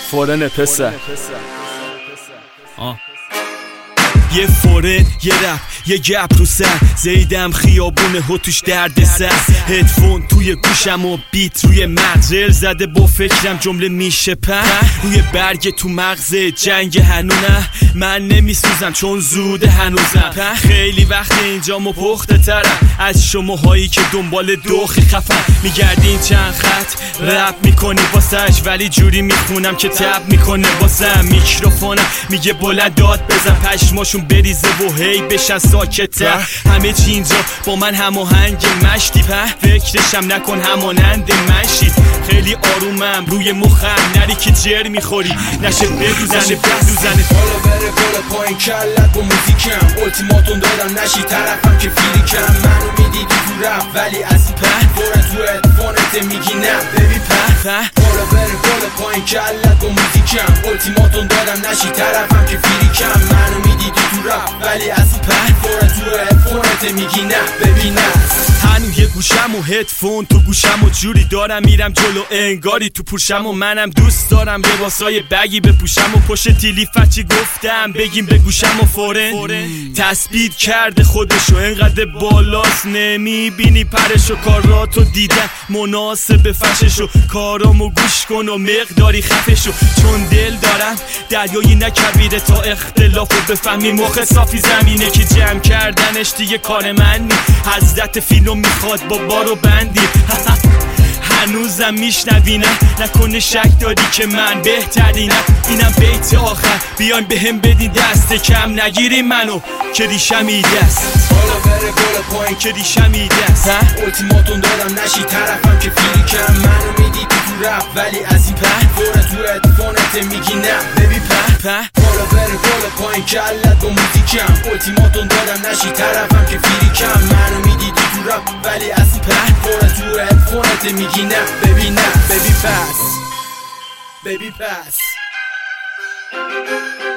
فورن پسر یه فورن یه رپ یه گپ رو سر زیدم خیابونه ها توش درد سر هدفون توی گوشم و بیت روی مغز رل زده با فکرم جمله میشه پر روی برگ تو مغز جنگ هنونه من نمیسوزم چون زوده هنوزم خیلی وقت اینجا مو پخته ترم از شماهایی که دنبال دوخی خفن میگردین چند خط رپ میکنی واسش ولی جوری میخونم که تب میکنه واسم میکروفونم میگه بلند داد بزن پشماشون بریزه و هی بشن ساکته همه چی اینجا با من هماهنگ مشتی فکرشم نکن همانند منشی خیلی آرومم روی مخم نری که جر میخوری نشه بدوزنه حالا بره بالا پایین کلت با موزیکم التیماتون دادم نشی طرفم که فیلیکم منو میدیدی تو رپ ولی از این فورن تو ادفانت میگی نه ببین حالا بره بالا پایین کلت با موزیکم التیماتون دادم نشی طرفم که فیلیکم منو میدیدی تو رپ ولی از این فورن تو ادفانت میگی نه ببین نه هنو یه گوشم و هدفون تو گوشم و جوری دارم میرم جلو انگاری تو پوشم و منم دوست دارم لباسای بگی بپوشم و پشت تیلی فچی گفتم بگیم به گوشم و فورن تثبیت کرده خودشو انقدر بالاست نمیبینی پرشو کاراتو دیدم مناسب فششو کارامو گوش کن و مقداری خفشو چون دل دارم دریایی نکبیره تا اختلافو بفهمی مخ صافی زمینه که جمع کردنش دیگه کار من نی حضرت فیلم میخواد با بارو بندی هنوزم میشنوینم نکنه شک داری که من بهترینم اینم بیت آخر بیاین بهم بدین دست کم نگیری منو که ریشم دست حالا بره بالا پایین که ریشم دست التیماتون دادم نشی طرفم که فیلیکم منو میدیدی تو رپ ولی از این فورن تو ادفانت میگی نه ببین حالا بره بالا پایین کلت با موزیکم التیماتون دادم نشی طرفم که فیلیکم منو میدیدی تو رپ ولی از این فورن تو ادفانت میگی نه ببین نه ببین پس